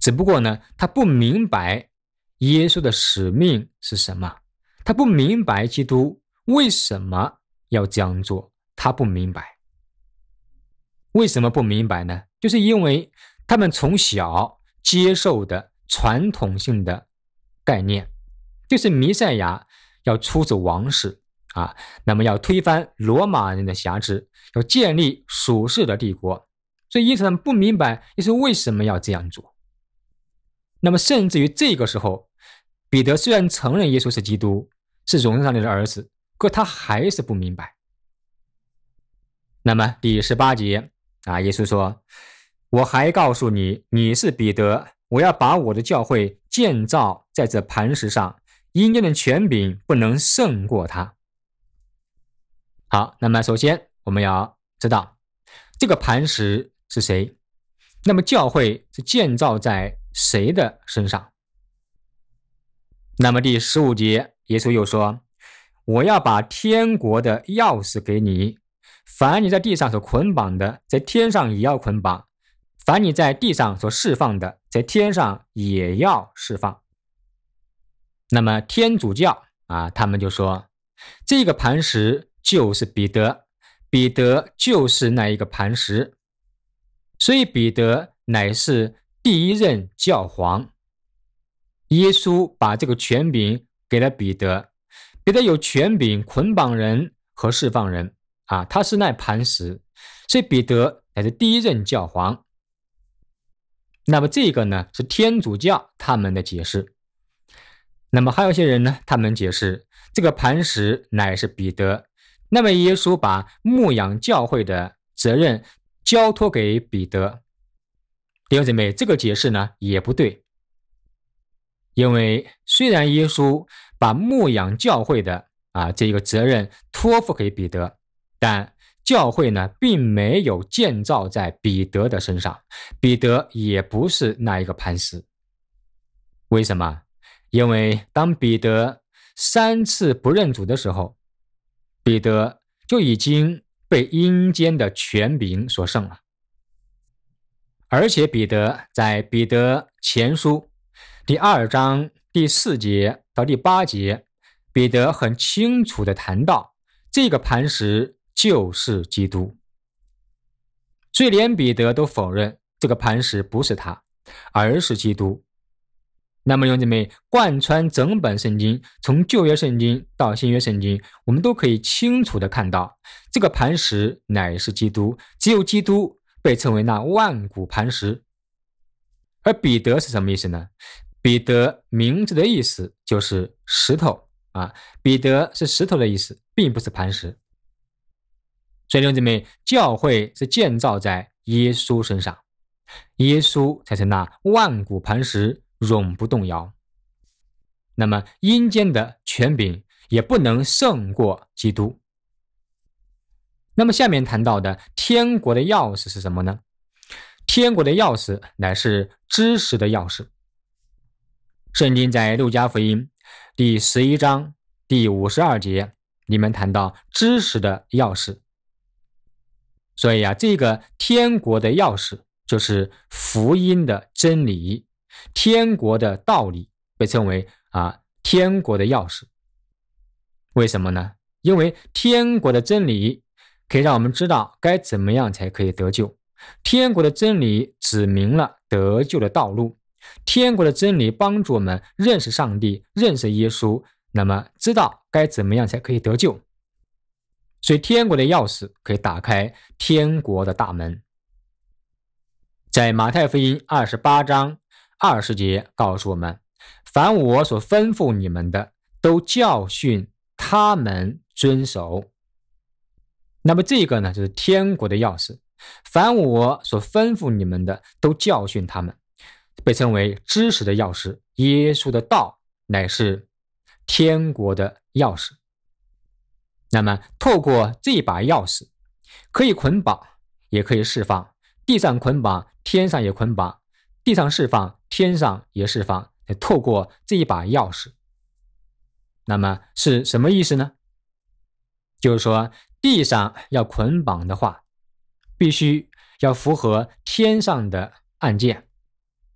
S1: 只不过呢，他不明白耶稣的使命是什么，他不明白基督为什么要这样做，他不明白。为什么不明白呢？就是因为他们从小接受的传统性的概念，就是弥赛亚要出自王室啊，那么要推翻罗马人的辖制，要建立属世的帝国，所以因此他们不明白耶稣为什么要这样做。那么甚至于这个时候，彼得虽然承认耶稣是基督，是荣耀上帝的儿子，可他还是不明白。那么第十八节啊，耶稣说，我还告诉你，你是彼得，我要把我的教会建造在这磐石上，阴间的权柄不能胜过它。好，那么首先我们要知道这个磐石是谁，那么教会是建造在谁的身上？那么第十五节耶稣又说，我要把天国的钥匙给你，凡你在地上所捆绑的，在天上也要捆绑，凡你在地上所释放的，在天上也要释放。那么天主教啊，他们就说这个磐石就是彼得，彼得就是那一个磐石，所以彼得乃是第一任教皇。耶稣把这个权柄给了彼得，彼得有权柄捆绑人和释放人啊，他是那磐石，所以彼得乃是第一任教皇。那么这个呢是天主教他们的解释。那么还有一些人呢，他们解释这个磐石乃是彼得，那么耶稣把牧养教会的责任交托给彼得。弟兄姊妹，这个解释呢也不对，因为虽然耶稣把牧养教会的啊这个责任托付给彼得，但教会呢并没有建造在彼得的身上，彼得也不是那一个磐石。为什么？因为当彼得三次不认主的时候，彼得就已经被阴间的权柄所胜了。而且彼得在彼得前书第二章第四节到第八节，彼得很清楚地谈到这个磐石就是基督，所以连彼得都否认这个磐石不是他，而是基督。那么弟兄姊妹，贯穿整本圣经，从旧约圣经到新约圣经，我们都可以清楚地看到这个磐石乃是基督，只有基督被称为那万古磐石。而彼得是什么意思呢？彼得名字的意思就是石头啊，彼得是石头的意思，并不是磐石。所以弟兄姊妹，教会是建造在耶稣身上，耶稣才是那万古磐石，永不动摇。那么阴间的权柄也不能胜过基督。那么下面谈到的天国的钥匙是什么呢？天国的钥匙乃是知识的钥匙。圣经在路加福音第十一章第五十二节里面谈到知识的钥匙。所以啊，这个天国的钥匙就是福音的真理，天国的道理被称为啊天国的钥匙。为什么呢？因为天国的真理可以让我们知道该怎么样才可以得救，天国的真理指明了得救的道路，天国的真理帮助我们认识上帝，认识耶稣，那么知道该怎么样才可以得救。所以天国的钥匙可以打开天国的大门。在马太福音二十八章二十节告诉我们，凡我所吩咐你们的，都教训他们遵守。那么这个呢，就是天国的钥匙。凡我所吩咐你们的，都教训他们，被称为知识的钥匙。耶稣的道乃是天国的钥匙。那么透过这把钥匙，可以捆绑，也可以释放。地上捆绑，天上也捆绑；地上释放，天上也释放。透过这一把钥匙，那么是什么意思呢？就是说，地上要捆绑的话，必须要符合天上的案件。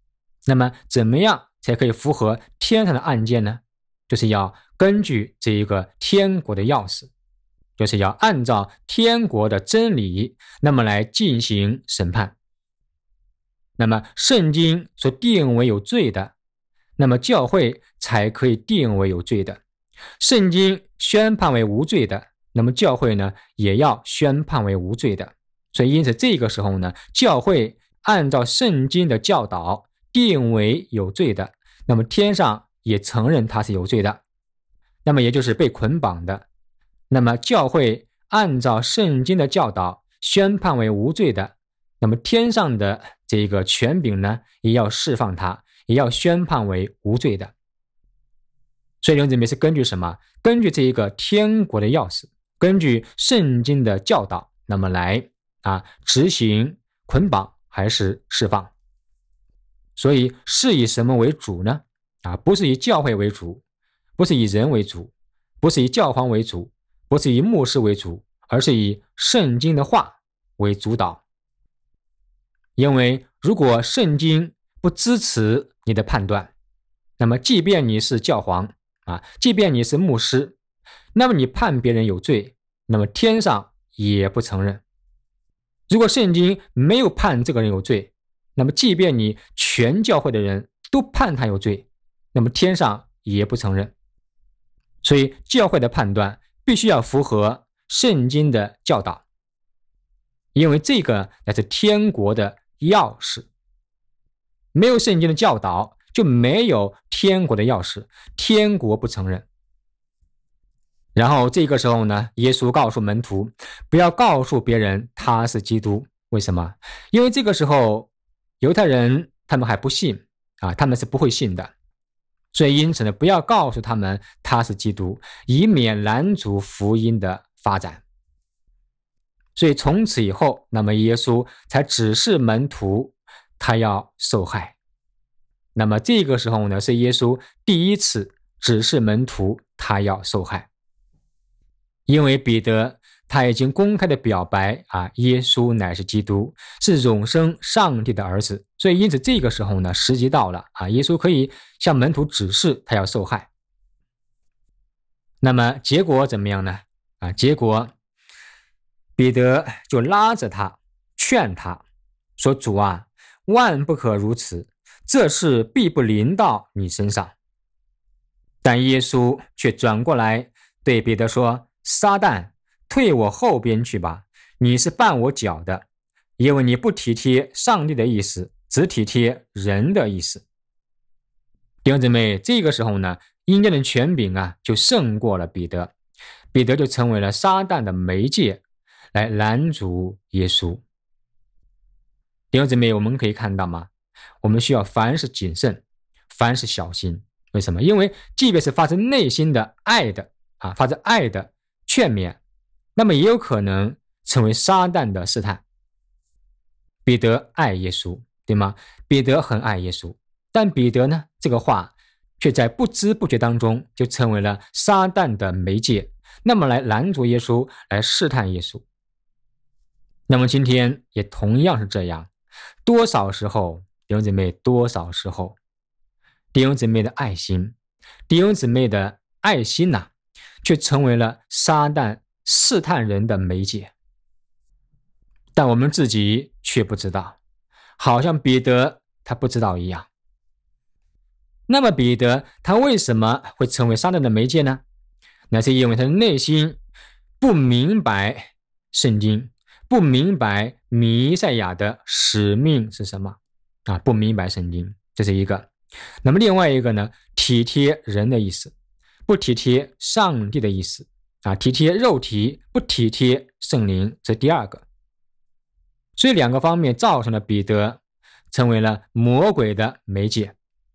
S1: 那么怎么样才可以符合天上的案件呢？就是要根据这一个天国的钥匙，就是要按照天国的真理，那么来进行审判。那么圣经所定为有罪的，那么教会才可以定为有罪的。圣经宣判为无罪的，那么教会呢也要宣判为无罪的。所以因此这个时候呢，教会按照圣经的教导定为有罪的，那么天上也承认他是有罪的，那么也就是被捆绑的。那么教会按照圣经的教导宣判为无罪的，那么天上的这个权柄呢也要释放他，也要宣判为无罪的。所以弟兄姊妹是根据什么？根据这一个天国的钥匙，根据圣经的教导，那么来啊执行捆绑还是释放。所以是以什么为主呢？啊，不是以教会为主，不是以人为主，不是以教皇为主，不是以牧师为主，而是以圣经的话为主导。因为如果圣经不支持你的判断，那么即便你是教皇啊，即便你是牧师，那么你判别人有罪，那么天上也不承认。如果圣经没有判这个人有罪，那么即便你全教会的人都判他有罪，那么天上也不承认。所以教会的判断必须要符合圣经的教导，因为这个乃是天国的钥匙。没有圣经的教导，就没有天国的钥匙，天国不承认。然后这个时候呢，耶稣告诉门徒不要告诉别人他是基督。为什么？因为这个时候犹太人他们还不信啊，他们是不会信的。所以因此呢，不要告诉他们他是基督，以免拦阻福音的发展。所以从此以后，那么耶稣才指示门徒他要受害。那么这个时候呢，是耶稣第一次指示门徒他要受害。因为彼得他已经公开的表白啊，耶稣乃是基督，是永生上帝的儿子。所以因此这个时候呢，时机到了啊，耶稣可以向门徒指示他要受害。那么结果怎么样呢？啊，结果彼得就拉着他劝他说，主啊，万不可如此，这事必不临到你身上。但耶稣却转过来对彼得说，撒旦，退我后边去吧，你是绊我脚的，因为你不体贴上帝的意思，只体贴人的意思。弟兄姊妹，这个时候呢，阴间的权柄啊就胜过了彼得，彼得就成为了撒旦的媒介，来拦阻耶稣。弟兄姊妹，我们可以看到吗？我们需要凡事谨慎，凡事小心。为什么？因为即便是发自内心的爱的啊，发自爱的劝勉，那么也有可能成为撒旦的试探。彼得爱耶稣，对吗？彼得很爱耶稣，但彼得呢，这个话却在不知不觉当中就成为了撒旦的媒介，那么来拦阻耶稣，来试探耶稣。那么今天也同样是这样，多少时候，弟兄姊妹，多少时候弟兄姊妹的爱心，弟兄姊妹的爱心呐、啊，却成为了撒旦试探人的媒介，但我们自己却不知道，好像彼得他不知道一样。那么彼得他为什么会成为撒旦的媒介呢？那是因为他的内心不明白圣经，不明白弥赛亚的使命是什么啊，不明白圣经，这是一个。那么另外一个呢，体贴人的意思，不体贴上帝的意思啊，体贴肉体，不体贴圣灵，这第二个。所以两个方面造成了彼得成为了魔鬼的媒介。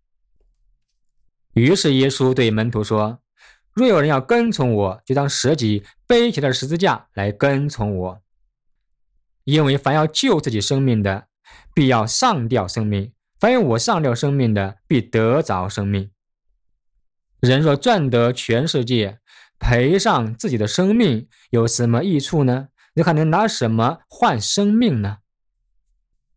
S1: 于是耶稣对门徒说，若有人要跟从我，就当舍己，背起他的十字架来跟从我。因为凡要救自己生命的，必要上吊生命；凡有我上吊生命的，必得着生命。人若赚得全世界，赔上自己的生命，有什么益处呢？人还能拿什么换生命呢？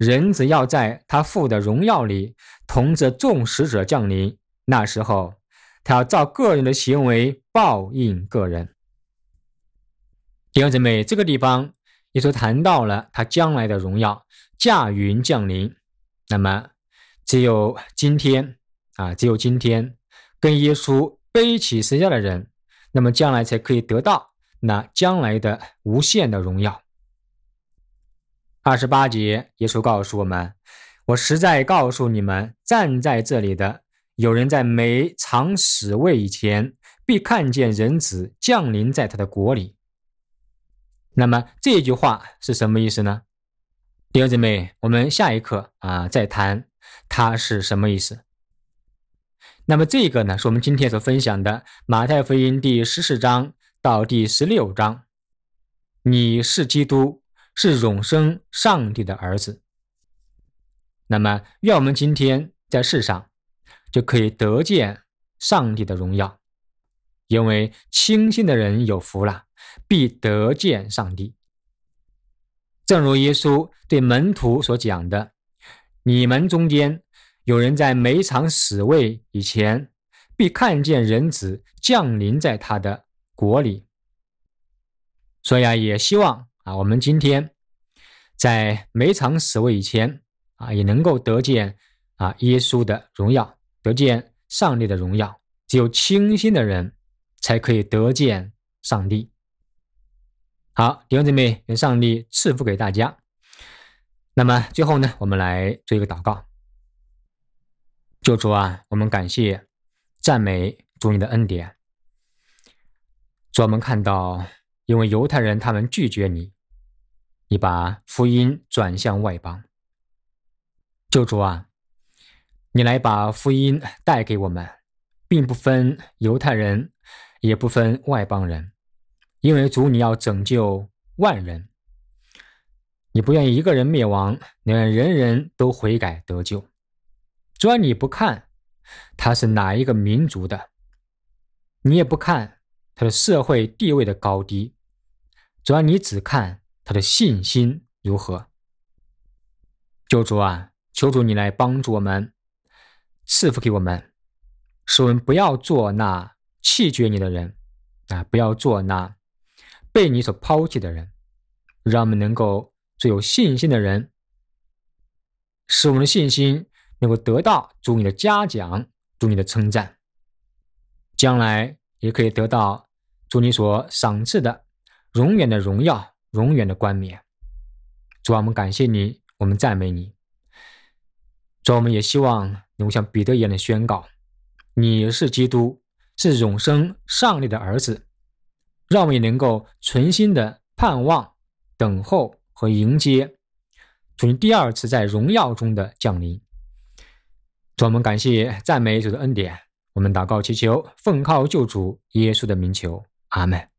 S1: 人子要在他父的荣耀里同着众使者降临，那时候他要照个人的行为报应个人。弟兄姊妹，这个地方耶稣谈到了他将来的荣耀驾云降临，那么只有今天啊，只有今天跟耶稣背起十字架的人，那么将来才可以得到那将来的无限的荣耀。二十八节，耶稣告诉我们，我实在告诉你们，站在这里的有人在没尝死味以前，必看见人子降临在他的国里。那么这句话是什么意思呢？弟兄姊妹，我们下一课啊再谈它是什么意思。那么这个呢，是我们今天所分享的马太福音第十四章到第十六章。你是基督，是永生上帝的儿子。那么愿我们今天在世上就可以得见上帝的荣耀，因为清心的人有福了，必得见上帝。正如耶稣对门徒所讲的，你们中间有人在没尝死味以前，必看见人子降临在他的国里。所以啊，也希望啊，我们今天在没尝死味以前啊，也能够得见啊耶稣的荣耀，得见上帝的荣耀。只有清心的人才可以得见上帝。好，弟兄姊妹，愿上帝赐福给大家。那么最后呢，我们来做一个祷告。救主啊，我们感谢赞美主你的恩典。主，我们看到因为犹太人他们拒绝你，你把福音转向外邦。救主啊，你来把福音带给我们，并不分犹太人，也不分外邦人，因为主你要拯救万人，你不愿意一个人灭亡，你愿人人都悔改得救。主要你不看他是哪一个民族的，你也不看他的社会地位的高低，主要你只看他的信心如何。救主啊，求主你来帮助我们，赐福给我们，使我们不要做那弃绝你的人啊，不要做那被你所抛弃的人，让我们能够做有信心的人，使我们的信心能够得到主你的嘉奖，主你的称赞，将来也可以得到主你所赏赐的永远的荣耀，永远的冠冕。主啊，我们感谢你，我们赞美你。主啊，我们也希望能够像彼得一样的宣告，你是基督，是永生上帝的儿子，让我们也能够存心的盼望、等候和迎接主你第二次在荣耀中的降临。主，我们感谢赞美主的恩典，我们祷告祈求，奉靠救主耶稣的名求，阿们。